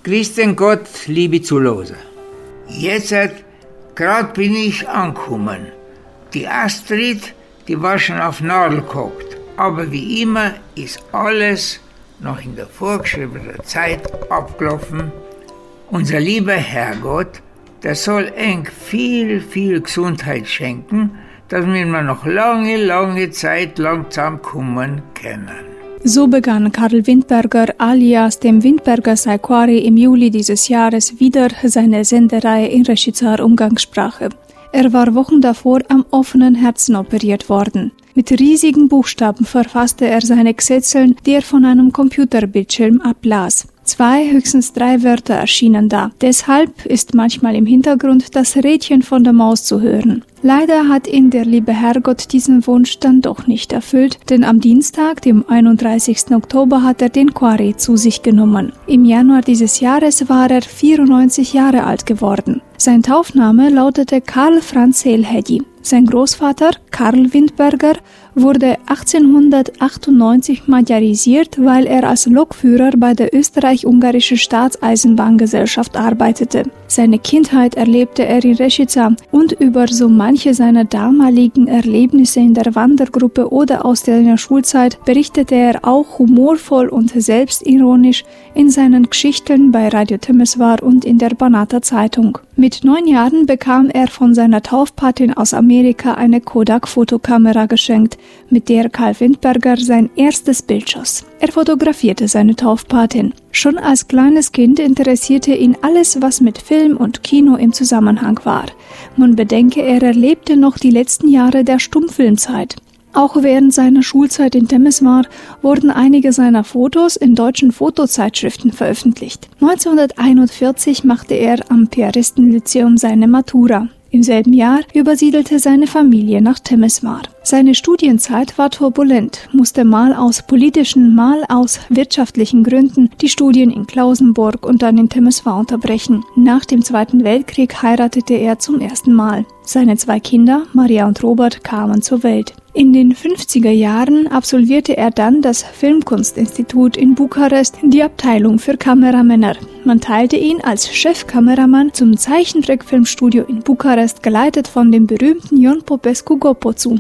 Grüß den Gott, liebe Zuhörer. Jetzt gerade bin ich angekommen. Die Astrid, die war schon auf Nadel gehockt. Aber wie immer ist alles noch in der vorgeschriebenen Zeit abgelaufen. Unser lieber Herrgott, der soll eng viel, viel Gesundheit schenken, dass wir noch lange Zeit lang zusammenkommen können. So begann Karl Windberger alias dem Windberger Saequari im Juli dieses Jahres wieder seine Sendereihe in Reschizar Umgangssprache. Er war Wochen davor am offenen Herzen operiert worden. Mit riesigen Buchstaben verfasste er seine Gesetzeln, die er von einem Computerbildschirm ablas. 2, höchstens 3 Wörter erschienen da. Deshalb ist manchmal im Hintergrund das Rädchen von der Maus zu hören. Leider hat ihn der liebe Herrgott diesen Wunsch dann doch nicht erfüllt, denn am Dienstag, dem 31. Oktober, hat er den Quarry zu sich genommen. Im Januar dieses Jahres war er 94 Jahre alt geworden. Sein Taufname lautete Karl Franz Selhedi. Sein Großvater, Karl Windberger, wurde 1898 magyarisiert, weil er als Lokführer bei der österreich-ungarischen Staatseisenbahngesellschaft arbeitete. Seine Kindheit erlebte er in Rešica und über so manche seiner damaligen Erlebnisse in der Wandergruppe oder aus seiner Schulzeit berichtete er auch humorvoll und selbstironisch in seinen Geschichten bei Radio Temesvar und in der Banater Zeitung. Mit 9 Jahren bekam er von seiner Taufpatin aus Amerika eine Kodak-Fotokamera geschenkt, mit der Karl Windberger sein erstes Bild schoss. Er fotografierte seine Taufpatin. Schon als kleines Kind interessierte ihn alles, was mit Film und Kino im Zusammenhang war. Man bedenke, er erlebte noch die letzten Jahre der Stummfilmzeit. Auch während seiner Schulzeit in Temesvar wurden einige seiner Fotos in deutschen Fotozeitschriften veröffentlicht. 1941 machte er am Piaristenlyzeum seine Matura. Im selben Jahr übersiedelte seine Familie nach Temesvar. Seine Studienzeit war turbulent, musste mal aus politischen, mal aus wirtschaftlichen Gründen die Studien in Klausenburg und dann in Temesvar unterbrechen. Nach dem Zweiten Weltkrieg heiratete er zum ersten Mal. Seine 2 Kinder, Maria und Robert, kamen zur Welt. In den 50er Jahren absolvierte er dann das Filmkunstinstitut in Bukarest, die Abteilung für Kameramänner. Man teilte ihn als Chefkameramann zum Zeichentrickfilmstudio in Bukarest, geleitet von dem berühmten Ion Popescu-Gopo zu.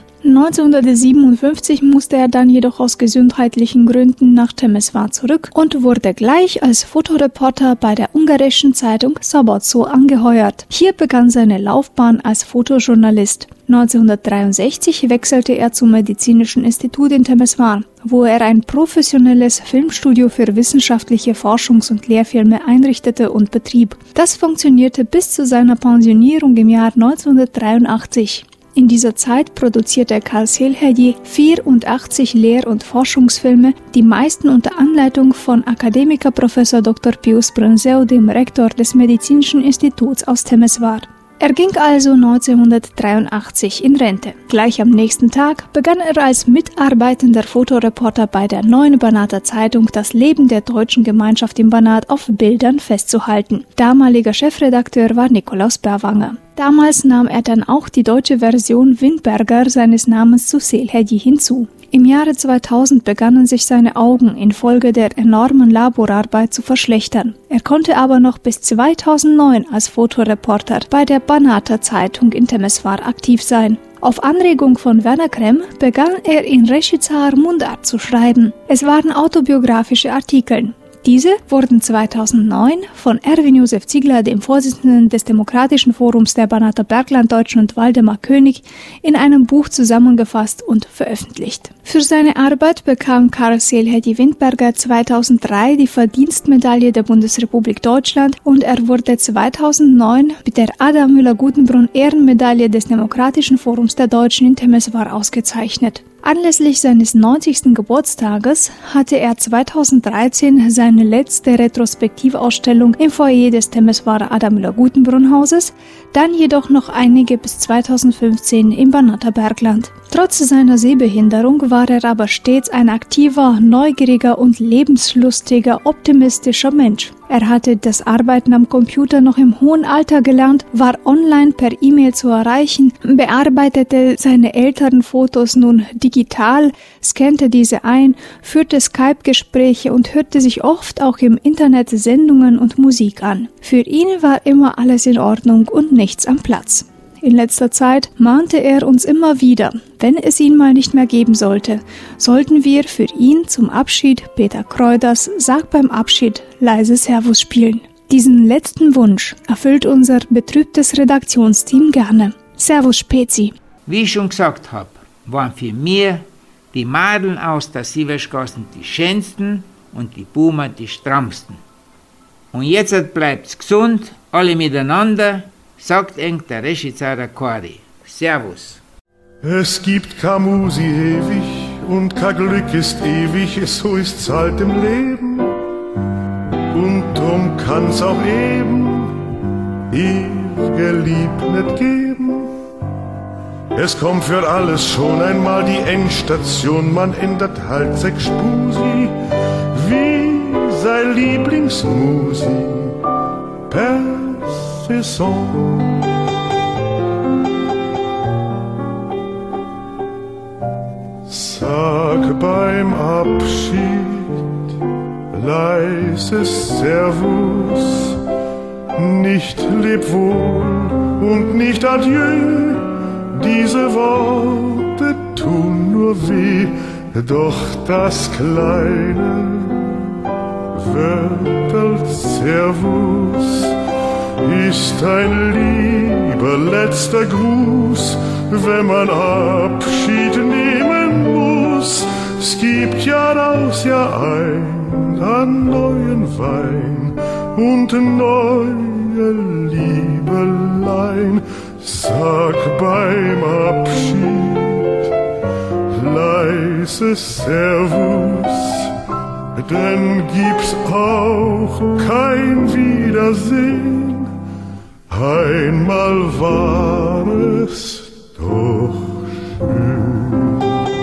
1957 musste er dann jedoch aus gesundheitlichen Gründen nach Temesvar zurück und wurde gleich als Fotoreporter bei der ungarischen Zeitung Szabadszó angeheuert. Hier begann seine Laufbahn als Fotojournalist. 1963 wechselte er zum Medizinischen Institut in Temesvar, wo er ein professionelles Filmstudio für wissenschaftliche Forschungs- und Lehrfilme einrichtete und betrieb. Das funktionierte bis zu seiner Pensionierung im Jahr 1983. In dieser Zeit produzierte Karl Selhedi 84 Lehr- und Forschungsfilme, die meisten unter Anleitung von Akademiker Prof. Dr. Pius Brânzeu, dem Rektor des Medizinischen Instituts aus Temesvar. Er ging also 1983 in Rente. Gleich am nächsten Tag begann er als mitarbeitender Fotoreporter bei der Neuen Banater Zeitung das Leben der deutschen Gemeinschaft im Banat auf Bildern festzuhalten. Damaliger Chefredakteur war Nikolaus Berwanger. Damals nahm er dann auch die deutsche Version Windberger seines Namens zu Selhedi hinzu. Im Jahre 2000 begannen sich seine Augen infolge der enormen Laborarbeit zu verschlechtern. Er konnte aber noch bis 2009 als Fotoreporter bei der Banater Zeitung in Temesvar aktiv sein. Auf Anregung von Werner Krem begann er in Rešicar Mundart zu schreiben. Es waren autobiografische Artikel. Diese wurden 2009 von Erwin Josef Ziegler, dem Vorsitzenden des Demokratischen Forums der Banater Berglanddeutschen, und Waldemar König in einem Buch zusammengefasst und veröffentlicht. Für seine Arbeit bekam Karl Selhedi Windberger 2003 die Verdienstmedaille der Bundesrepublik Deutschland und er wurde 2009 mit der Ada Müller-Gutenbrunn Ehrenmedaille des Demokratischen Forums der Deutschen in Temesvar ausgezeichnet. Anlässlich seines 90. Geburtstages hatte er 2013 seine letzte Retrospektivausstellung im Foyer des Temesvarer Ada Müller-Gutenbrunn-Hauses, dann jedoch noch einige bis 2015 im Banater Bergland. Trotz seiner Sehbehinderung war war er aber stets ein aktiver, neugieriger und lebenslustiger, optimistischer Mensch. Er hatte das Arbeiten am Computer noch im hohen Alter gelernt, war online per E-Mail zu erreichen, bearbeitete seine älteren Fotos nun digital, scannte diese ein, führte Skype-Gespräche und hörte sich oft auch im Internet Sendungen und Musik an. Für ihn war immer alles in Ordnung und nichts am Platz. In letzter Zeit mahnte er uns immer wieder, wenn es ihn mal nicht mehr geben sollte, sollten wir für ihn zum Abschied Peter Kreuders Sag beim Abschied leise Servus spielen. Diesen letzten Wunsch erfüllt unser betrübtes Redaktionsteam gerne. Servus Spezi. Wie ich schon gesagt habe, waren für mich die Madeln aus der Sieverstraße die schönsten und die Boomer die strammsten. Und jetzt bleibt's gesund, alle miteinander, sagt eng der Regisseur Quarry. Servus. Es gibt kein Musi ewig und kein Glück ist ewig, so ist's halt im Leben. Und drum kann's auch eben ewige Lieb nicht geben. Es kommt für alles schon einmal die Endstation, man ändert halt 6 Spusi, wie sein Lieblingsmusi per Saison. Sag beim Abschied leises Servus, nicht leb wohl und nicht adieu, diese Worte tun nur weh, doch das kleine Wörterl Servus ist ein lieber letzter Gruß, wenn man Abschied nehmen muss. Es gibt Jahr aus Jahr ein an neuen Wein und neue Liebelein. Sag beim Abschied leises Servus, denn gibt's auch kein Wiedersehen. Einmal war es doch schön.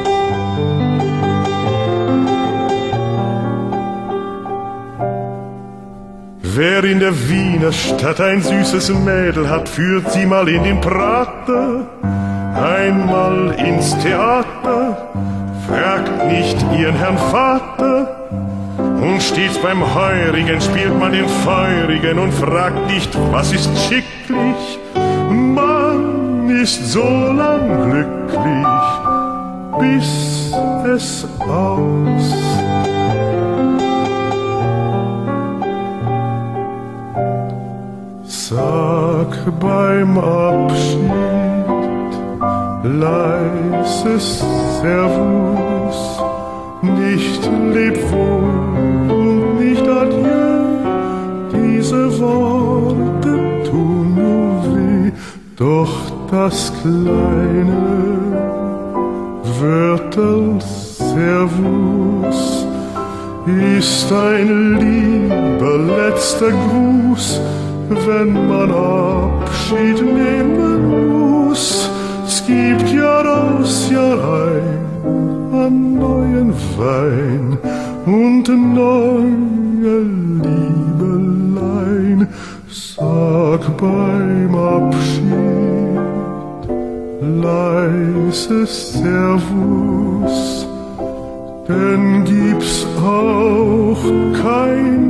Wer in der Wiener Stadt ein süßes Mädel hat, führt sie mal in den Prater, einmal ins Theater, fragt nicht ihren Herrn Vater. Und stets beim Heurigen spielt man den Feurigen und fragt nicht, was ist schicklich. Man ist so lang glücklich, bis es aus. Sag beim Abschied leises Servus, nicht leb wohl und nicht adieu, diese Worte tun nur weh, doch das kleine Wörterl Servus ist ein lieber letzter Gruß, wenn man Abschied nehmen muss. Es gibt Jahr aus Jahr ein an neuen Wein und neue Liebelein. Sag beim Abschied leises Servus, denn gibt's auch kein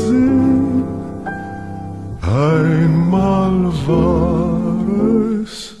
Wiedersehen. Einmal war es